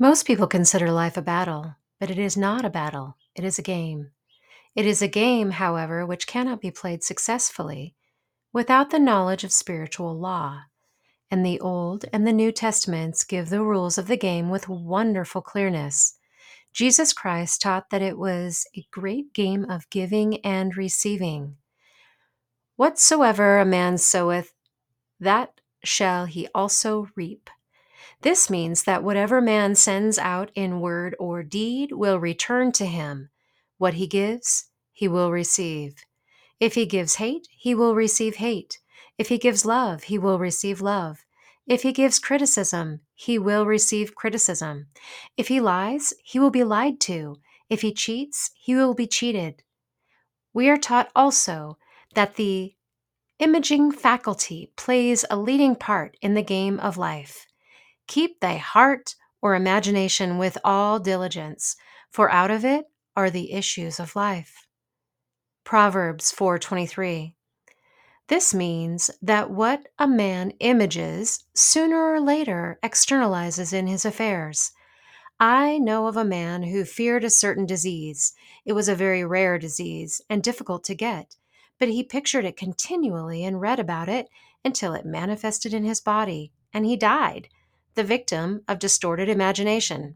Most people consider life a battle, but it is not a battle. It is a game. It is a game, however, which cannot be played successfully without the knowledge of spiritual law. And the Old and the New Testaments give the rules of the game with wonderful clearness. Jesus Christ taught that it was a great game of giving and receiving. Whatsoever a man soweth, that shall he also reap. This means that whatever man sends out in word or deed will return to him. What he gives, he will receive. If he gives hate, he will receive hate. If he gives love, he will receive love. If he gives criticism, he will receive criticism. If he lies, he will be lied to. If he cheats, he will be cheated. We are taught also that the imaging faculty plays a leading part in the game of life. Keep thy heart or imagination with all diligence, for out of it are the issues of life. Proverbs 4:23. This means that what a man images sooner or later externalizes in his affairs. I know of a man who feared a certain disease. It was a very rare disease and difficult to get, but he pictured it continually and read about it until it manifested in his body, and he died, the victim of distorted imagination.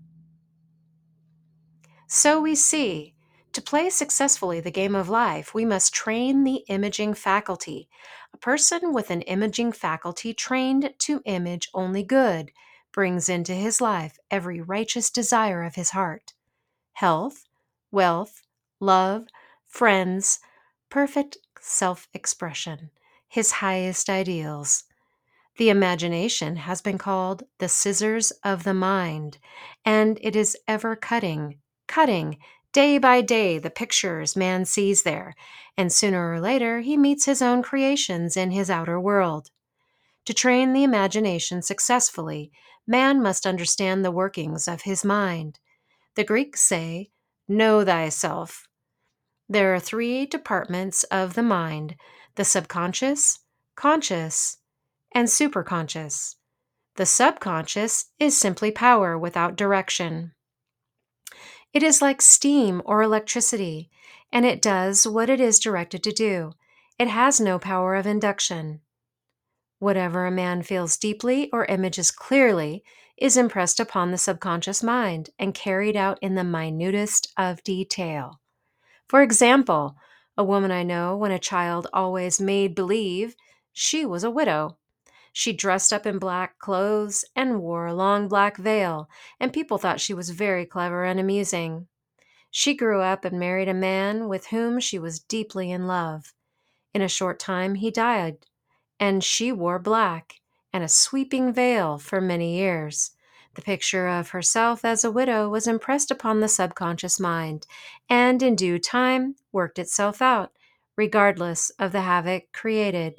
So we see, to play successfully the game of life, we must train the imaging faculty. A person with an imaging faculty trained to image only good brings into his life every righteous desire of his heart: health, wealth, love, friends, perfect self expression, his highest ideals. The imagination has been called the scissors of the mind, and it is ever cutting day by day the pictures man sees there, and sooner or later he meets his own creations in his outer world. To train the imagination successfully, man must understand the workings of his mind. The Greeks say, "Know thyself." There are three departments of the mind: the subconscious, conscious, and superconscious. The subconscious is simply power without direction. It is like steam or electricity, and it does what it is directed to do. It has no power of induction. Whatever a man feels deeply or images clearly is impressed upon the subconscious mind and carried out in the minutest of detail. For example, a woman I know, when a child, always made believe she was a widow. She dressed up in black clothes and wore a long black veil, and people thought she was very clever and amusing. She grew up and married a man with whom she was deeply in love. In a short time he died, and she wore black and a sweeping veil for many years. The picture of herself as a widow was impressed upon the subconscious mind, and in due time worked itself out, regardless of the havoc created.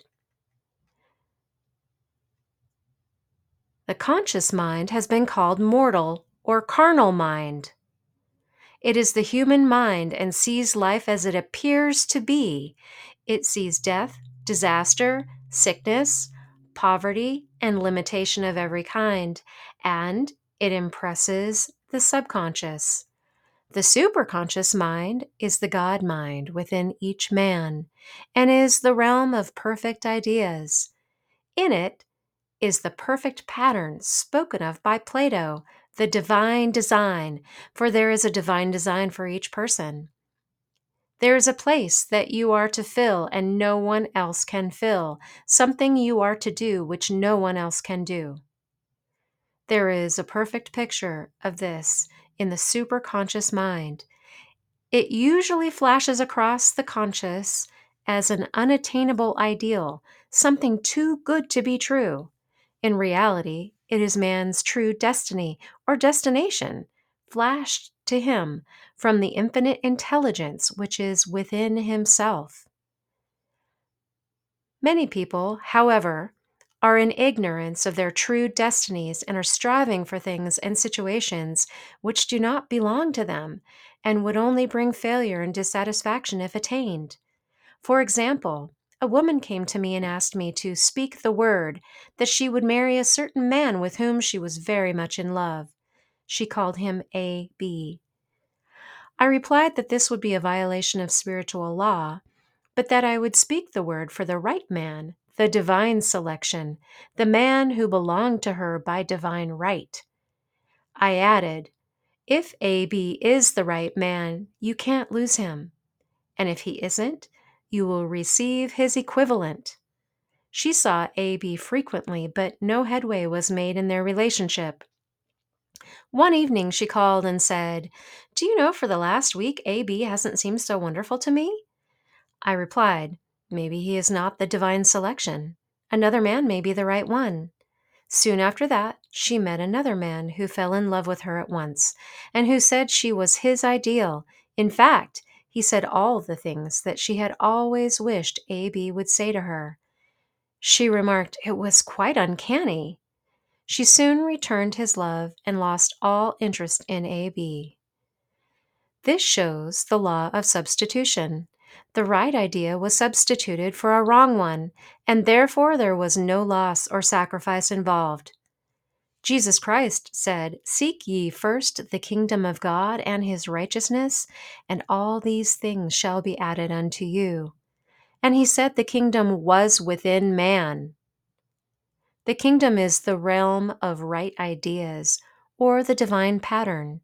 The conscious mind has been called mortal or carnal mind. It is the human mind and sees life as it appears to be. It sees death, disaster, sickness, poverty, and limitation of every kind, and it impresses the subconscious. The superconscious mind is the God mind within each man and is the realm of perfect ideas. In it is the perfect pattern spoken of by Plato, the divine design, for there is a divine design for each person. There is a place that you are to fill and no one else can fill, something you are to do which no one else can do. There is a perfect picture of this in the superconscious mind. It usually flashes across the conscious as an unattainable ideal, something too good to be true. In reality, it is man's true destiny or destination, flashed to him from the infinite intelligence which is within himself. Many people, however, are in ignorance of their true destinies and are striving for things and situations which do not belong to them and would only bring failure and dissatisfaction if attained. For example, a woman came to me and asked me to speak the word that she would marry a certain man with whom she was very much in love. She called him A.B. I replied that this would be a violation of spiritual law, but that I would speak the word for the right man, the divine selection, the man who belonged to her by divine right. I added, if AB is the right man, you can't lose him. And if he isn't, you will receive his equivalent. She saw AB frequently, but no headway was made in their relationship. One evening she called and said, "Do you know for the last week AB hasn't seemed so wonderful to me?" I replied, "Maybe he is not the divine selection. Another man may be the right one." Soon after that, she met another man who fell in love with her at once, and who said she was his ideal. In fact, he said all the things that she had always wished AB would say to her. She remarked it was quite uncanny. She soon returned his love and lost all interest in AB. This shows the law of substitution. The right idea was substituted for a wrong one, and therefore there was no loss or sacrifice involved. Jesus Christ said, "Seek ye first the kingdom of God and his righteousness, and all these things shall be added unto you." And he said the kingdom was within man. The kingdom is the realm of right ideas, or the divine pattern.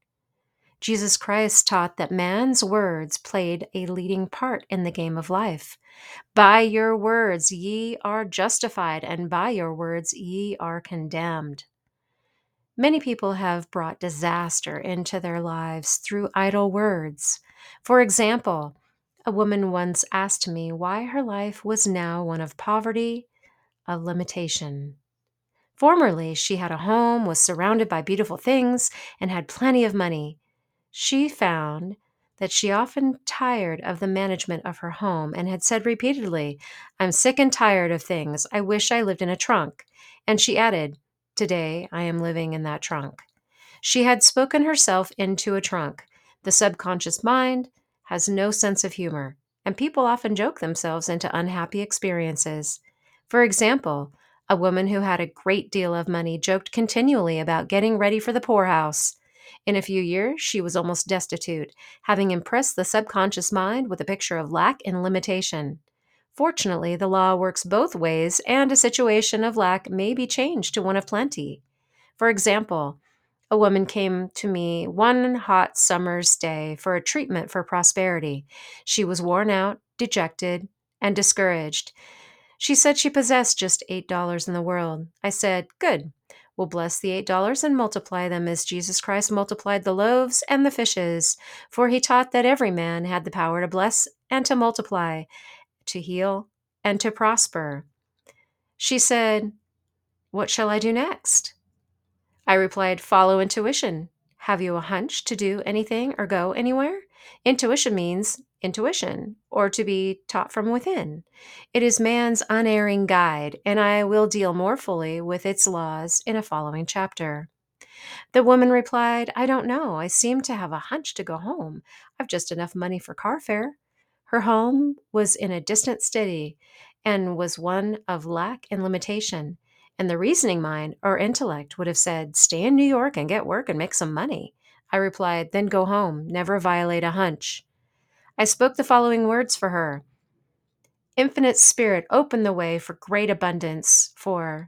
Jesus Christ taught that man's words played a leading part in the game of life. By your words ye are justified, and by your words ye are condemned. Many people have brought disaster into their lives through idle words. For example, a woman once asked me why her life was now one of poverty, of limitation. Formerly, she had a home, was surrounded by beautiful things, and had plenty of money. She found that she often tired of the management of her home and had said repeatedly, "I'm sick and tired of things. I wish I lived in a trunk." And she added, "Today I am living in that trunk." She had spoken herself into a trunk. The subconscious mind has no sense of humor, and people often joke themselves into unhappy experiences. For example, a woman who had a great deal of money joked continually about getting ready for the poorhouse. In a few years, she was almost destitute, having impressed the subconscious mind with a picture of lack and limitation. Fortunately, the law works both ways, and a situation of lack may be changed to one of plenty. For example, a woman came to me one hot summer's day for a treatment for prosperity. She was worn out, dejected, and discouraged. She said she possessed just $8 in the world. I said, "Good. We'll bless the $8 and multiply them as Jesus Christ multiplied the loaves and the fishes, for he taught that every man had the power to bless and to multiply, to heal and to prosper." She said, "What shall I do next?" I replied, "Follow intuition. Have you a hunch to do anything or go anywhere?" Intuition means intuition, or to be taught from within. It is man's unerring guide, and I will deal more fully with its laws in a following chapter. The woman replied, "I don't know. I seem to have a hunch to go home. I've just enough money for car fare." Her home was in a distant city and was one of lack and limitation. And the reasoning mind or intellect would have said, "Stay in New York and get work and make some money." I replied, "Then go home. Never violate a hunch." I spoke the following words for her: "Infinite Spirit, open the way for great abundance for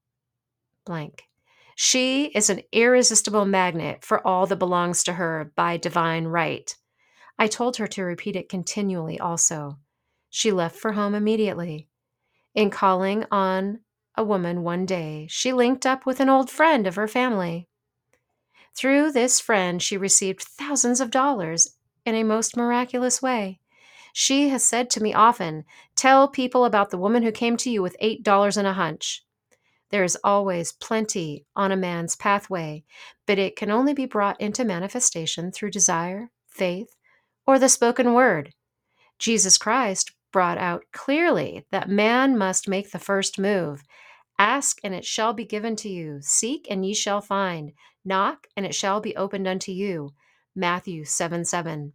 blank. She is an irresistible magnet for all that belongs to her by divine right." I told her to repeat it continually also. She left for home immediately. In calling on a woman one day, she linked up with an old friend of her family. Through this friend, she received thousands of dollars in a most miraculous way. She has said to me often, "Tell people about the woman who came to you with $8 and a hunch." There is always plenty on a man's pathway, but it can only be brought into manifestation through desire, faith, or the spoken word. Jesus Christ brought out clearly that man must make the first move. "Ask, and it shall be given to you. Seek, and ye shall find. Knock, and it shall be opened unto you." Matthew 7:7.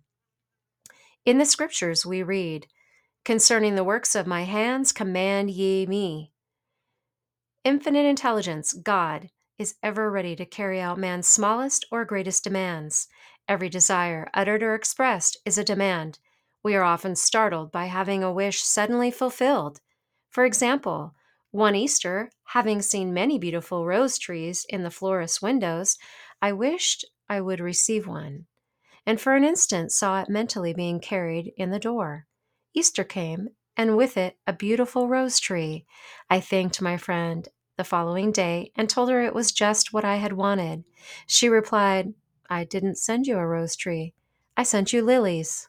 In the scriptures we read, "Concerning the works of my hands, command ye me." Infinite intelligence, God, is ever ready to carry out man's smallest or greatest demands. Every desire, uttered or expressed, is a demand. We are often startled by having a wish suddenly fulfilled. For example, one Easter, having seen many beautiful rose trees in the florist's windows, I wished I would receive one, and for an instant saw it mentally being carried in the door. Easter came, and with it a beautiful rose tree. I thanked my friend the following day and told her it was just what I had wanted. She replied, "I didn't send you a rose tree. I sent you lilies."